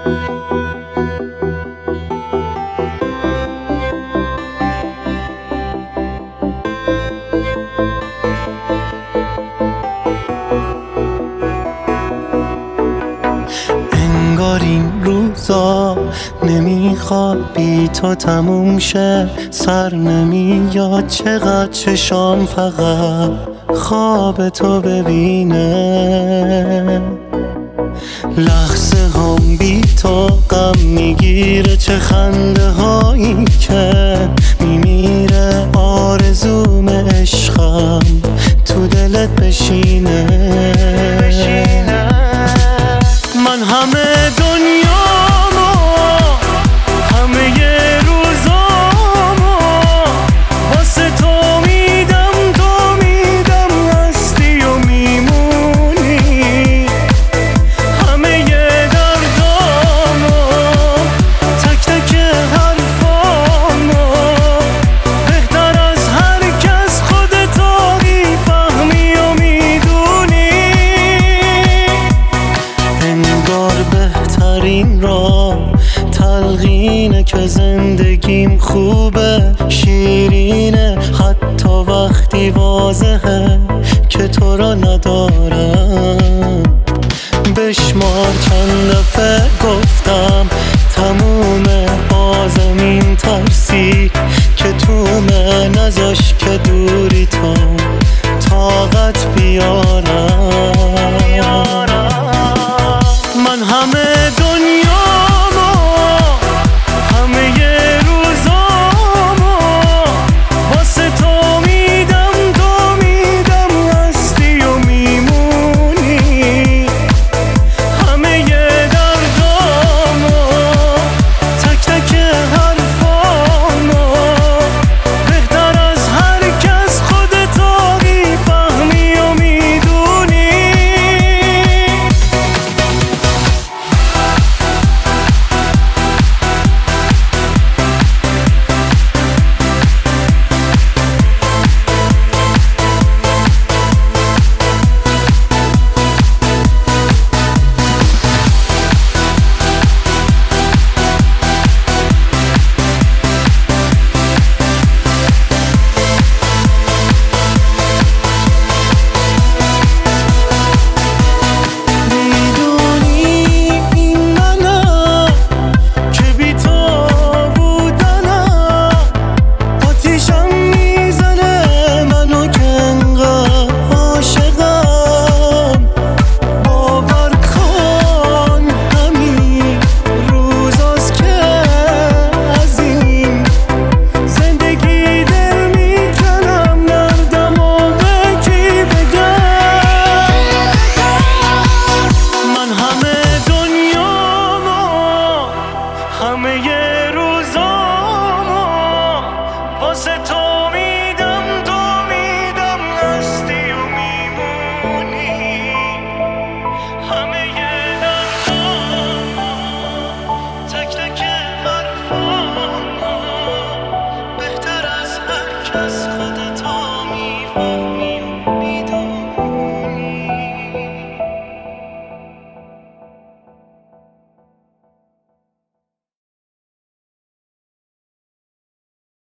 انگار این روزا نمیخواد بی تو تموم شه، سر نمیاد چقدر چشام فقط خواب تو ببینه. لحظه هم بی تو غم میگیره، چه خنده هایی که میمیره. آرزوم عشقم تو دلت بشینه. من همه دنیامو، همه روزامو واسه تو میدم، تو میدم هستی و میمونی. همه دردامو، تک تک حرفامو، بهتر از هر کس خودتو میفهمی و میدونی. انگار بهترین را تلقینه که زندگیم خوبه، شیرینه حتی وقتی واضحه که تو را ندارم. بشمار چند دفعه گفتم تمومه، بازم این ترسی که تومه نذاش که دوری تو طاقت بیارم. من همه